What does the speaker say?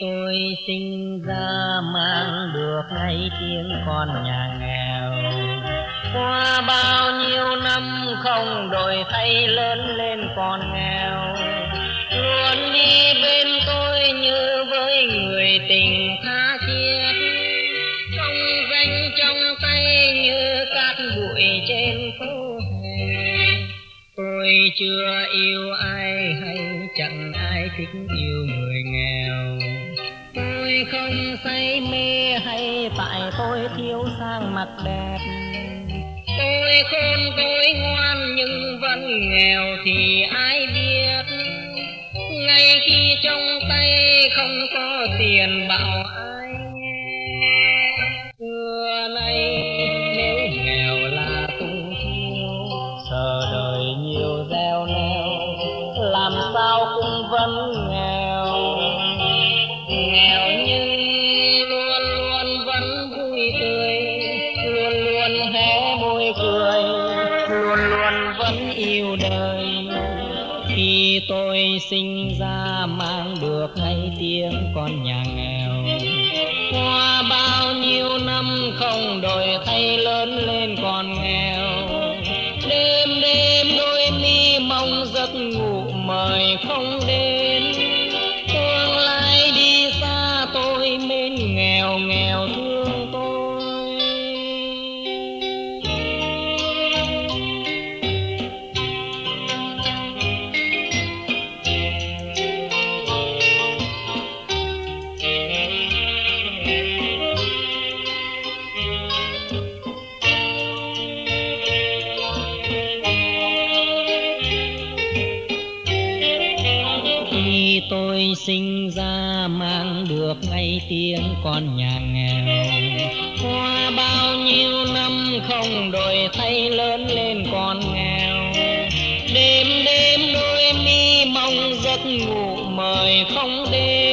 tôi sinh ra mang được ngay tiếng con nhà nghèo. Qua bao nhiêu năm không đổi thay lớn lên còn nghèo, luôn đi bên tôi như với người tình tha thiết. Công danh trong tay như cát bụi trên phố hè. Tôi chưa yêu ai hay chẳng ai thích yêu người nghèo. Tôi không say mê hay tại tôi thiếu sang mặt đẹp. Tôi khôn tôi ngoan nhưng vẫn nghèo thì ai biết. Ngay khi trong tay không có tiền bảo ai nghe. Xưa nay nếu nghèo là tung thiếu, sợ đời nhiều gieo neo, làm sao cũng vẫn nghèo. Nghèo nhưng luôn luôn vẫn vui tươi, luôn luôn hé môi cười, luôn luôn vẫn yêu đời. Khi tôi sinh ra mang được ngay tiếng con nhà nghèo. Qua bao nhiêu năm không đổi thay lớn lên còn nghèo. Đêm đêm đôi mi mong giấc ngủ mời không đến. Tương lai đi xa tôi mến nghèo nghèo thương tôi. Khi tôi sinh ra mang được ngay tiếng con nhà nghèo. Qua bao nhiêu năm không đổi thay lớn lên còn nghèo. Đêm đêm đôi mi mong giấc ngủ mời không đến.